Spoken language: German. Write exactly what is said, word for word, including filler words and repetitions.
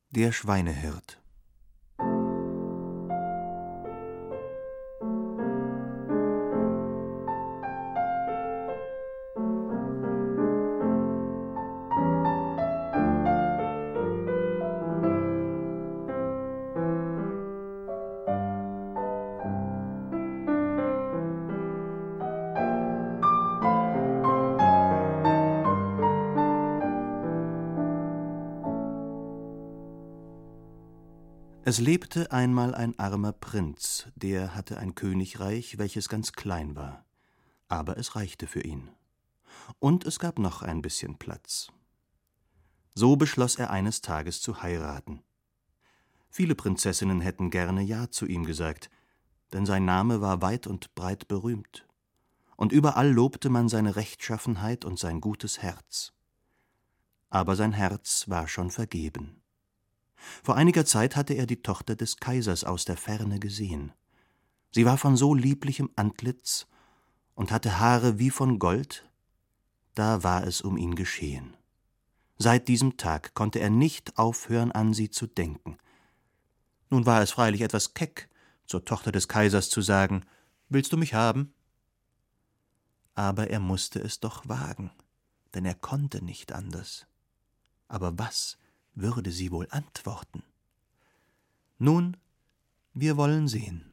Der Schweinehirt. Es lebte einmal ein armer Prinz, der hatte ein Königreich, welches ganz klein war, aber es reichte für ihn. Und es gab noch ein bisschen Platz. So beschloss er eines Tages zu heiraten. Viele Prinzessinnen hätten gerne Ja zu ihm gesagt, denn sein Name war weit und breit berühmt. Und überall lobte man seine Rechtschaffenheit und sein gutes Herz. Aber sein Herz war schon vergeben. Vor einiger Zeit hatte er die Tochter des Kaisers aus der Ferne gesehen. Sie war von so lieblichem Antlitz und hatte Haare wie von Gold, da war es um ihn geschehen. Seit diesem Tag konnte er nicht aufhören, an sie zu denken. Nun war es freilich etwas keck, zur Tochter des Kaisers zu sagen, »Willst du mich haben?« Aber er musste es doch wagen, denn er konnte nicht anders. Aber was würde sie wohl antworten? Nun, wir wollen sehen.